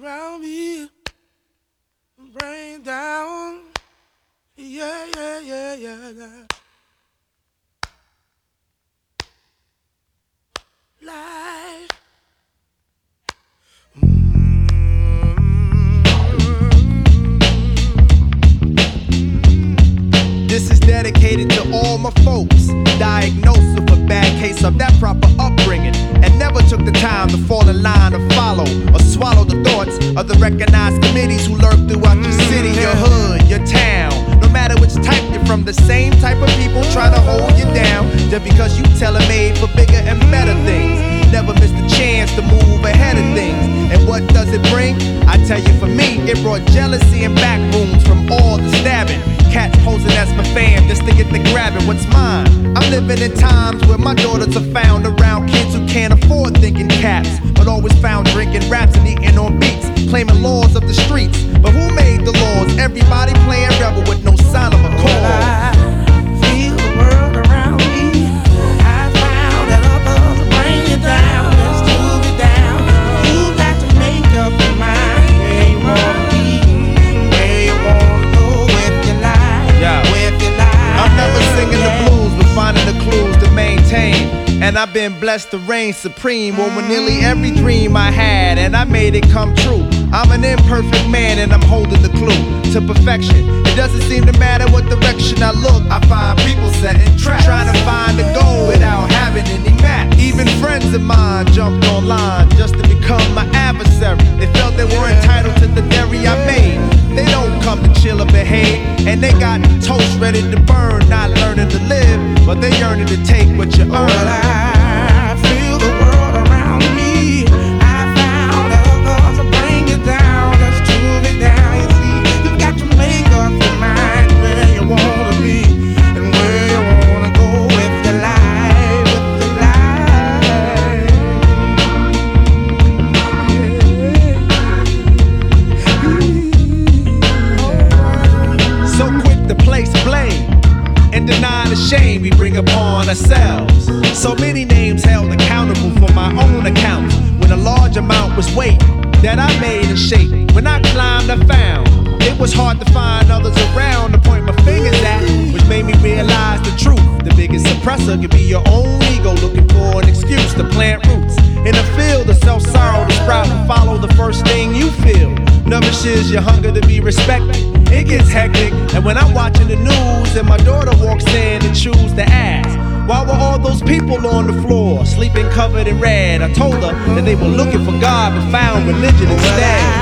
around me, brain down. Yeah, yeah, yeah, yeah, yeah. Life. This is dedicated to all my folks diagnosed with a bad case of that proper upbringing and never took the time to fall in line or follow or swallow the thoughts of the recognized committees who lurk throughout your city, your hood, your town. No matter which type you're from, the same type of people try to hold you down just because you tailor-made for bigger and better things. Never missed a chance to move ahead of things. And what does it bring? I tell you, for me, it brought jealousy and back rooms from all the stabbing. Cats posing as my fam just to get the grabbing what's mine. I'm living in times where my daughters are found around kids who can't afford thinking caps, but always found drinking raps and eating on beats, claiming laws of the streets. But who made the laws? Everybody playing rebel with no sign of a cause. I feel the world around me. I found that others will bring you down. Let's move it down. You got to make up your mind where you wanna be, where you wanna go with your life. Yeah. With your life. I'm never singing the blues, but finding the clues to maintain. And I've been blessed to reign supreme over nearly every dream I had, and I made it come true. I'm an imperfect man and I'm holding the clue to perfection. It doesn't seem to matter what direction I look. I find people setting traps, trying to find a goal without having any maps. Even friends of mine jumped online just to become my adversary. They felt they were entitled to the dairy I made. They don't come to chill or behave, and they got toast ready to burn, not learning to live, but they yearning to take what you earn. Well, I feel the world around me. I found that others will bring you down. Let's move it down. You see, you've got to make up your mind where you wanna be and where you wanna go with your life, with your life. So quick to place blame and deny the shame we bring upon ourselves. So many names held accountable for my own accounts, when a large amount was weight that I made and shaped. When I climbed, I found it was hard to find others around to point my fingers at, which made me realize the truth. The biggest suppressor can be your own ego, looking for an excuse to plant roots in a field of self-sorrow to sprout and follow the first thing you feel. Nourishes your hunger to be respected. It gets hectic, and when I'm watching the news and my daughter walks in and chooses to ask, why were all those people on the floor, sleeping covered in red? I told her that they were looking for God but found religion instead.